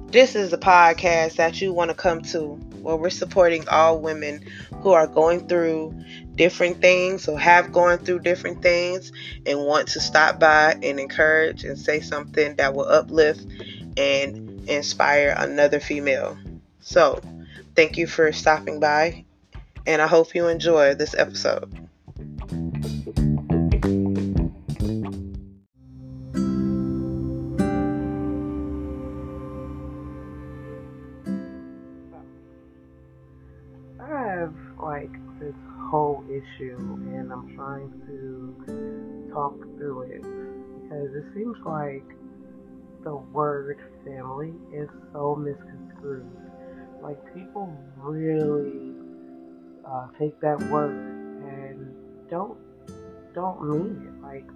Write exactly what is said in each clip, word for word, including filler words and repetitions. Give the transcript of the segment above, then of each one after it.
This is a podcast that you want to come to where we're supporting all women who are going through different things or have gone through different things and want to stop by and encourage and say something that will uplift and inspire another female. So, thank you for stopping by, and I hope you enjoy this episode. I have like this whole issue, and I'm trying to talk through it because it seems like the word family is so misconstrued. Like people really uh, take that word and don't don't mean it. Like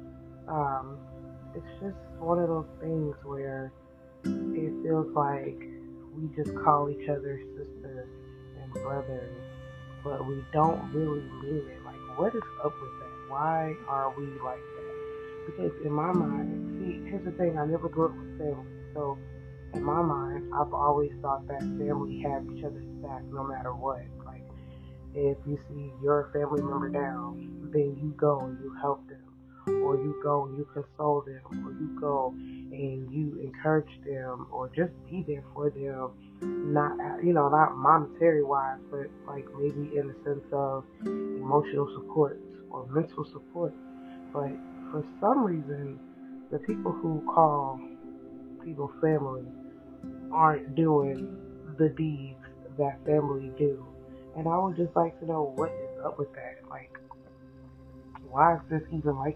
um, it's just one of those things where it feels like we just call each other sister and brother, but we don't really mean it. Like, what is up with that? Why are we like that? Because in my mind, see, here's the thing: I never grew up with family, so in my mind, I've always thought that family had each other's back no matter what. Like, if you see your family member down, then you go and you help them, or you go and you console them, or you go and you encourage them, or just be there for them. Not, you know, not monetary wise, but like maybe in the sense of emotional support or mental support. But for some reason, the people who call people family aren't doing the deeds that family do. And I would just like to know what is up with that. Like, why is this even like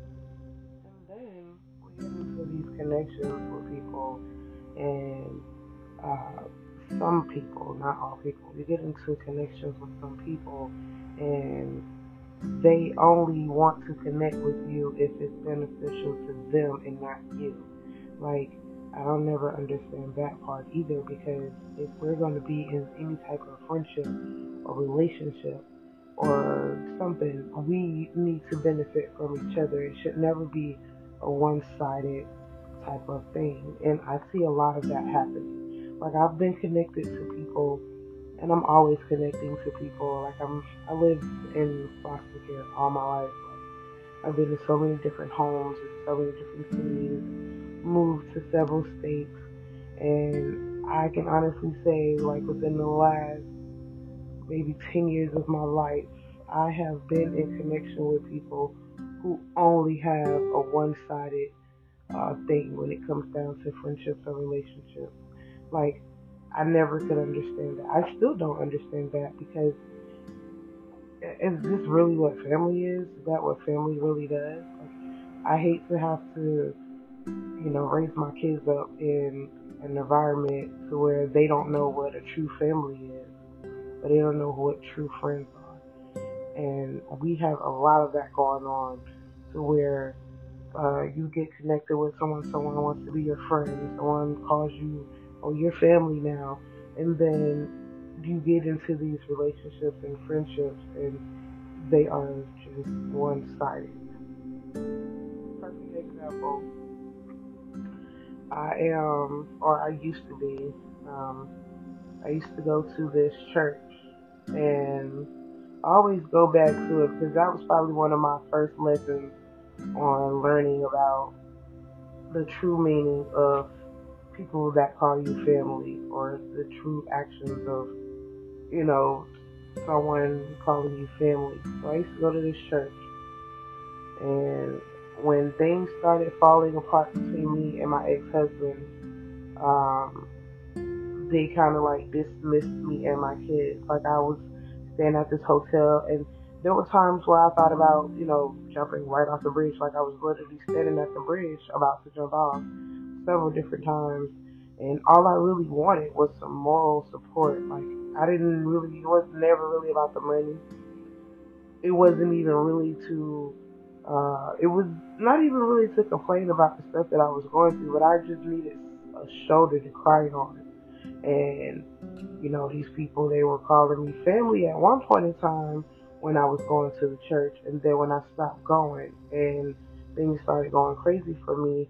that? And then we get into these connections with people, and uh, some people, not all people, we get into connections with some people, and they only want to connect with you if it's beneficial to them and not you. Like, I don't never understand that part either, because if we're going to be in any type of friendship or relationship or something, we need to benefit from each other. It should never be a one-sided type of thing. And I see a lot of that happening. Like, I've been connected to people, and I'm always connecting to people. Like, I'm, I lived in foster care all my life. Like, I've been to so many different homes in so many different cities, moved to several states, and I can honestly say, like, within the last maybe ten years of my life, I have been in connection with people who only have a one-sided uh, thing when it comes down to friendships or relationships. Like, I never could understand that. I still don't understand that, because is this really what family is? Is that what family really does? Like, I hate to have to, you know, raise my kids up in an environment to where they don't know what a true family is, but they don't know what true friends are. And we have a lot of that going on, to where uh, you get connected with someone, someone wants to be your friend, someone calls you, oh, your family now, and then you get into these relationships and friendships, and they are just one-sided. Perfect example. I am, or I used to be, um, I used to go to this church, and I always go back to it because that was probably one of my first lessons on learning about the true meaning of people that call you family, or the true actions of, you know, someone calling you family. So I used to go to this church, and when things started falling apart between me and my ex-husband, um, they kind of like dismissed me and my kids. Like, I was staying at this hotel, and there were times where I thought about, you know, jumping right off the bridge. Like, I was literally standing at the bridge about to jump off several different times, and all I really wanted was some moral support. Like, I didn't really, it was never really about the money. It wasn't even really to, uh, it was not even really to complain about the stuff that I was going through, but I just needed a shoulder to cry on. And, you know, these people, they were calling me family at one point in time when I was going to the church. And then when I stopped going and things started going crazy for me,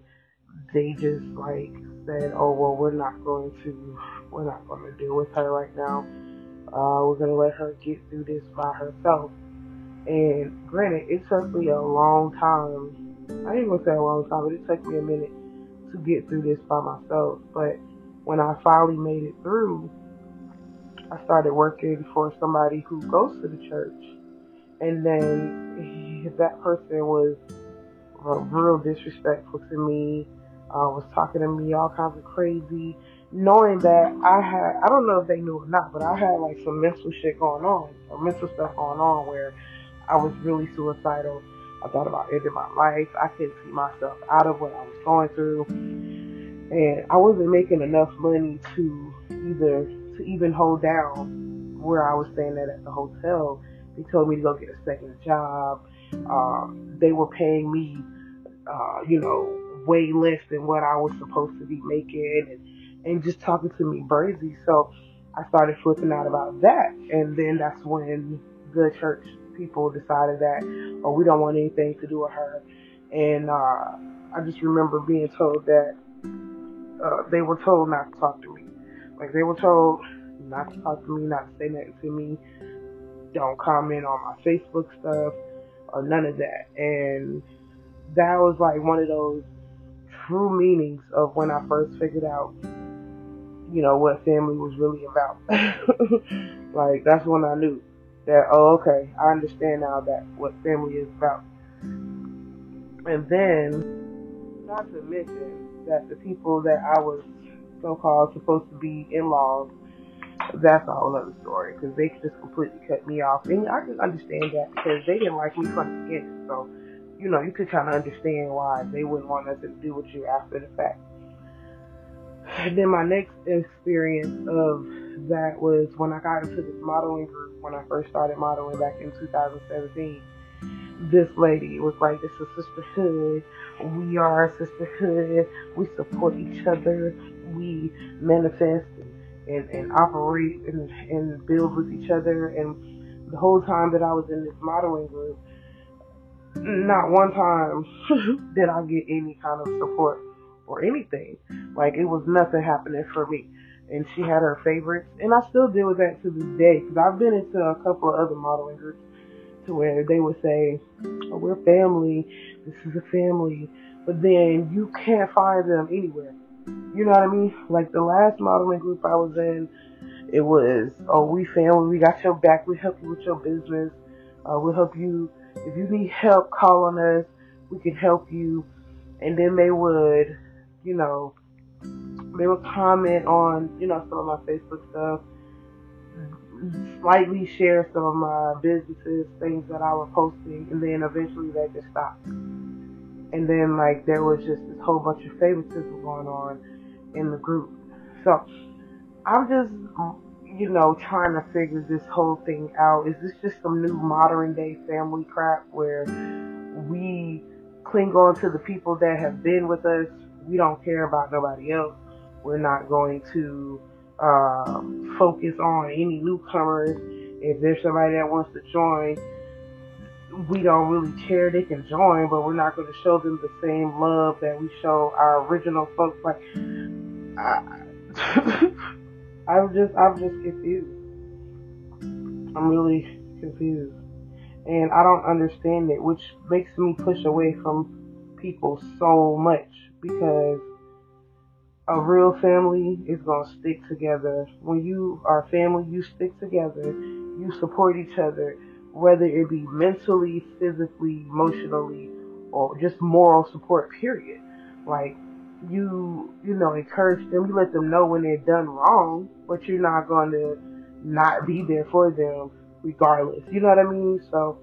they just like said, "Oh well, we're not going to, we're not going to deal with her right now. Uh, we're going to let her get through this by herself." And granted, it took me a long time. I ain't gonna say a long time, but it took me a minute to get through this by myself. But when I finally made it through, I started working for somebody who goes to the church. And then that person was uh, real disrespectful to me, uh, was talking to me all kinds of crazy, knowing that I had, I don't know if they knew or not, but I had like some mental shit going on, or mental stuff going on where I was really suicidal. I thought about ending my life. I couldn't see myself out of what I was going through. And I wasn't making enough money to either, to even hold down where I was staying at at the hotel. They told me to go get a second job. Uh, they were paying me, uh, you know, way less than what I was supposed to be making, and, and just talking to me crazy. So I started flipping out about that. And then that's when the church people decided that, oh, we don't want anything to do with her. And uh, I just remember being told that uh, they were told not to talk to me. Like, they were told not to talk to me, not to say nothing to me, don't comment on my Facebook stuff, or none of that. And that was like one of those true meanings of when I first figured out, you know, what family was really about. Like, that's when I knew that, oh, okay, I understand now that what family is about. And then, not to mention that the people that I was so-called supposed to be in-laws, that's a whole other story, because they just completely cut me off. And I can understand that because they didn't like me from the beginning. So, you know, you could kind of understand why they wouldn't want nothing to do with you after the fact. And then my next experience of that was when I got into this modeling group when I first started modeling back in two thousand seventeen. This lady was like, "This is sisterhood. We are a sisterhood. We support each other. We manifest and, and, and operate and, and build with each other." And the whole time that I was in this modeling group, not one time did I get any kind of support or anything. Like, it was nothing happening for me. And she had her favorites, and I still deal with that to this day, because I've been into a couple of other modeling groups to where they would say, "Oh, we're family, this is a family," but then you can't find them anywhere. You know what I mean? Like, the last modeling group I was in, it was, "Oh, we family, we got your back, we help you with your business, uh, we'll help you, if you need help, call on us, we can help you." And then they would, you know, they would comment on, you know, some of my Facebook stuff, slightly share some of my businesses, things that I was posting, and then eventually that just stopped. And then, like, there was just this whole bunch of favoritism going on in the group. So I'm just, you know, trying to figure this whole thing out. Is this just some new modern day family crap where we cling on to the people that have been with us? We don't care about nobody else. We're not going to um, focus on any newcomers. If there's somebody that wants to join, we don't really care. They can join, but we're not going to show them the same love that we show our original folks. Like, I, I'm just, I'm just confused. I'm really confused, and I don't understand it, which makes me push away from people so much, because a real family is going to stick together. When you are family, you stick together, you support each other, whether it be mentally, physically, emotionally, or just moral support, period. Like, you, you know, encourage them, you let them know when they're done wrong, but you're not going to not be there for them regardless. You know what I mean? So,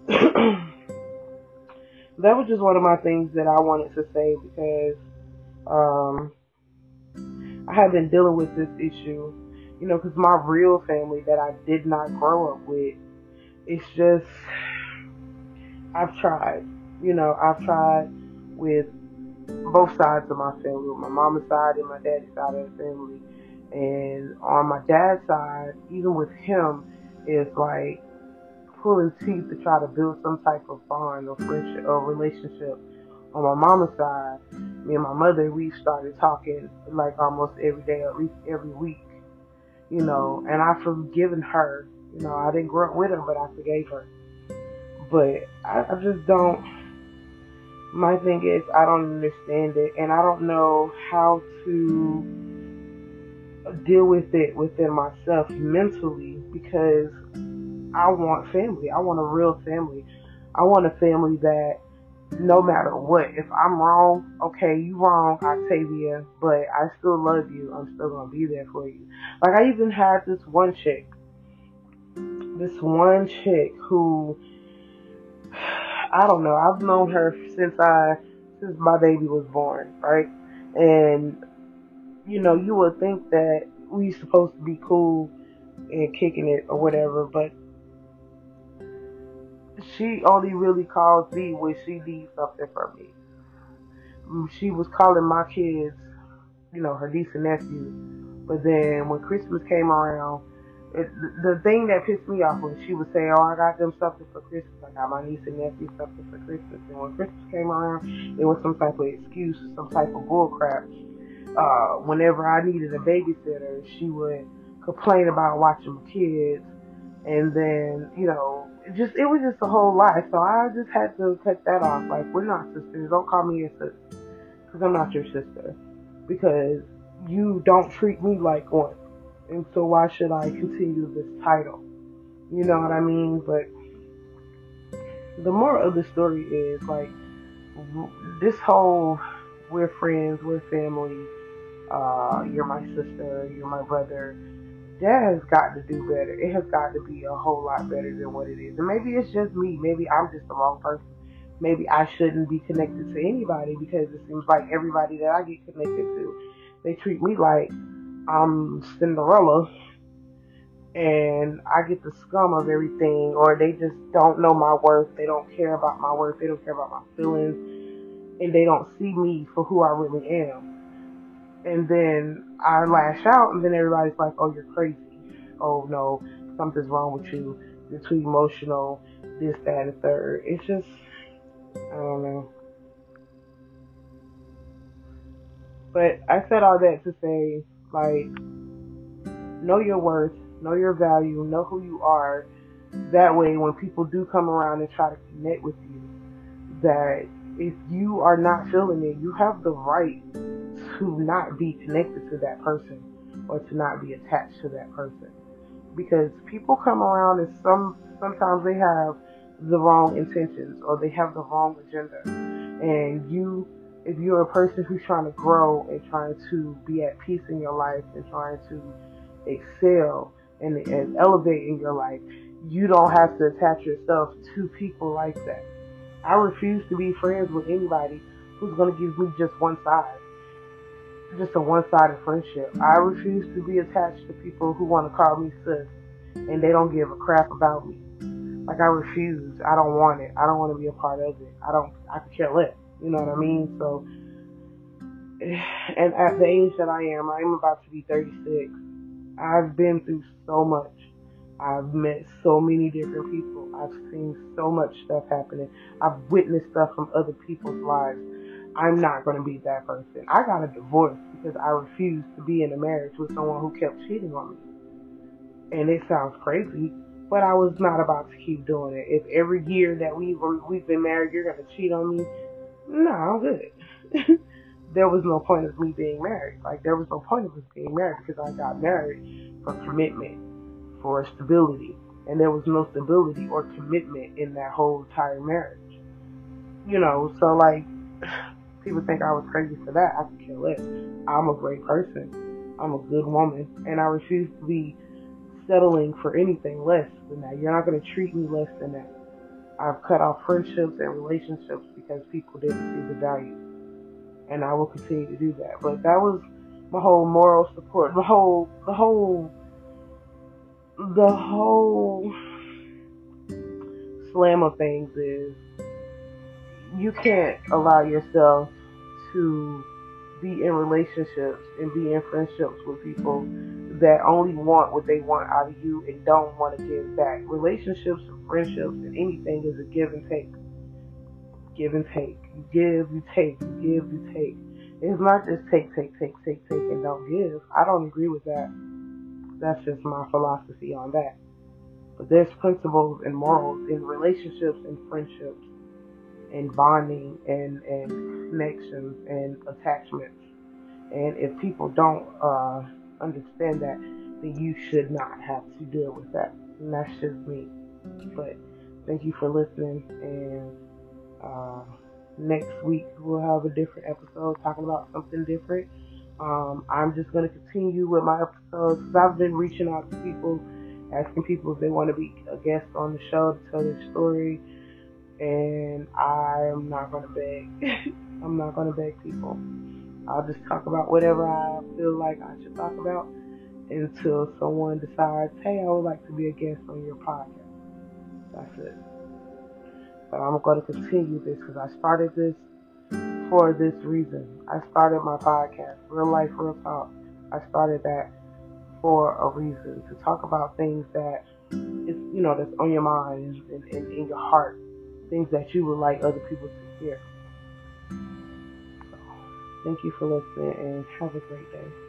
that was just one of my things that I wanted to say, because, um, I have been dealing with this issue, you know, because my real family that I did not grow up with, it's just, I've tried, you know, I've tried with both sides of my family, with my mama's side and my daddy's side of the family. And on my dad's side, even with him, it's like pulling teeth to try to build some type of bond or friendship or relationship On my mama's side, me and my mother, we started talking like almost every day, at least every week, you know, and I've forgiven her. You know, I didn't grow up with her, but I forgave her. But I, I just don't, my thing is, I don't understand it, and I don't know how to deal with it within myself mentally because I want family. I want a real family. I want a family that no matter what, if I'm wrong, okay, you wrong, Octavia, but I still love you. I'm still gonna be there for you. Like I even had this one chick, this one chick who I don't know. I've known her since I since my baby was born, right? And you know, you would think that we supposed to be cool and kicking it or whatever, but she only really calls me when she needs something from me. She was calling my kids, you know, her niece and nephew. But then when Christmas came around, it, the thing that pissed me off was she would say, "Oh, I got them something for Christmas. I got my niece and nephew something for Christmas." And when Christmas came around, it was some type of excuse, some type of bullcrap. Uh, whenever I needed a babysitter, she would complain about watching kids, and then you know, it just it was just a whole lot. So I just had to cut that off. Like, we're not sisters. Don't call me your sister, because I'm not your sister. Because you don't treat me like one. And so why should I continue this title? You know what I mean? But the moral of the story is like this whole we're friends, we're family, uh, you're my sister, you're my brother. That has got to do better. It has got to be a whole lot better than what it is. And maybe it's just me. Maybe I'm just the wrong person. Maybe I shouldn't be connected to anybody because it seems like everybody that I get connected to, they treat me like I'm Cinderella and I get the scum of everything, or they just don't know my worth. They don't care about my worth. They don't care about my feelings, and they don't see me for who I really am. And then I lash out, and then everybody's like, "Oh, you're crazy. Oh no, something's wrong with you. You're too emotional. This, that, and the third." It's just, I don't know. But I said all that to say, like, know your worth, know your value, know who you are. That way, when people do come around and try to connect with you, that if you are not feeling it, you have the right to not be connected to that person or to not be attached to that person. Because people come around and some sometimes they have the wrong intentions or they have the wrong agenda. And you, if you're a person who's trying to grow and trying to be at peace in your life and trying to excel and, and elevate in your life, you don't have to attach yourself to people like that. I refuse to be friends with anybody who's going to give me just one side, just a one-sided friendship. I refuse to be attached to people who want to call me sis and they don't give a crap about me. Like, I refuse. I don't want it. I don't want to be a part of it. I don't. I could care less. You know what I mean? So, and at the age that I am, I'm about to be thirty-six. I've been through so much. I've met so many different people. I've seen so much stuff happening. I've witnessed stuff from other people's lives. I'm not going to be that person. I got a divorce because I refused to be in a marriage with someone who kept cheating on me. And it sounds crazy, but I was not about to keep doing it. If every year that we were, we've been married, you're going to cheat on me, no, I'm good. There was no point of me being married. Like, there was no point of us being married because I got married for commitment, for stability. And there was no stability or commitment in that whole entire marriage. You know, so like, people think I was crazy for that. I could care less. I'm a great person. I'm a good woman. And I refuse to be settling for anything less than that. You're not going to treat me less than that. I've cut off friendships and relationships because people didn't see the value. And I will continue to do that. But that was my whole moral support. The whole, the whole, the whole slam of things is you can't allow yourself to be in relationships and be in friendships with people that only want what they want out of you and don't want to give back. Relationships and friendships and anything is a give and take. give and take. You give, you take, you give, you take. It's not just take, take, take, take, take, and don't give. I don't agree with that. That's just my philosophy on that. But there's principles and morals in relationships and friendships and bonding and, and connections and attachments. And if people don't uh, understand that, then you should not have to deal with that. And that's just me. But thank you for listening. And uh, next week we'll have a different episode talking about something different. Um, I'm just going to continue with my episodes because I've been reaching out to people, asking people if they want to be a guest on the show to tell their story. And I'm not going to beg. I'm not going to beg people. I'll just talk about whatever I feel like I should talk about until someone decides, hey, I would like to be a guest on your podcast. That's it. But I'm going to continue this because I started this for this reason. I started my podcast, Real Life, Real Talk. I started that for a reason, to talk about things that is, you know, that's on your mind and in your heart, things that you would like other people to hear. So, thank you for listening and have a great day.